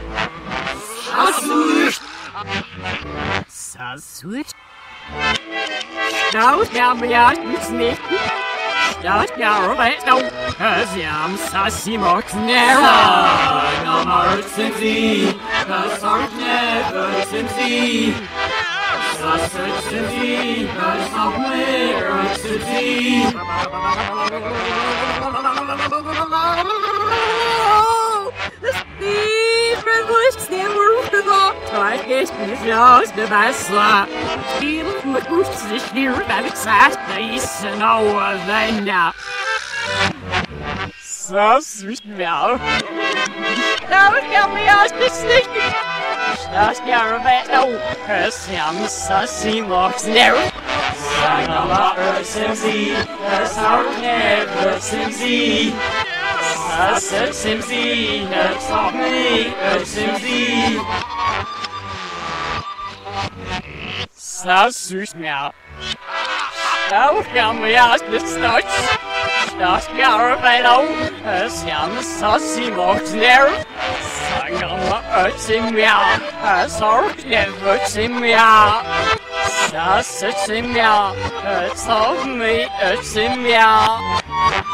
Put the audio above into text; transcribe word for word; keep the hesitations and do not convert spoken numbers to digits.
Sauswürst. Sauswürst. Staus, ja, mir ist nicht. Staus, ja, Robert, no. Kasiam, Sassimok, Nera. Namar Simsi, Kasart never Simsi. Sasset Simsi, Kasart never Simsi. Ich bin aus der Wasser. Die muss sich hier beim Zart, da ist ein Auer Länder. So süß mir. Da kann mir aus das Licht. Das Jahr wird auch. Es haben Sassi Mox Nero. Sang aber Simsi, es auch never Simsi. Sasset Simsi, es auch never Simsi. So süß mir. Da kann mir aus das Deutsch. Das Jahr wird auch. Es haben Sassi Mox Nero. Sang aber Simia. Es auch never Simia. Sasset Simia. Es auch never Simia.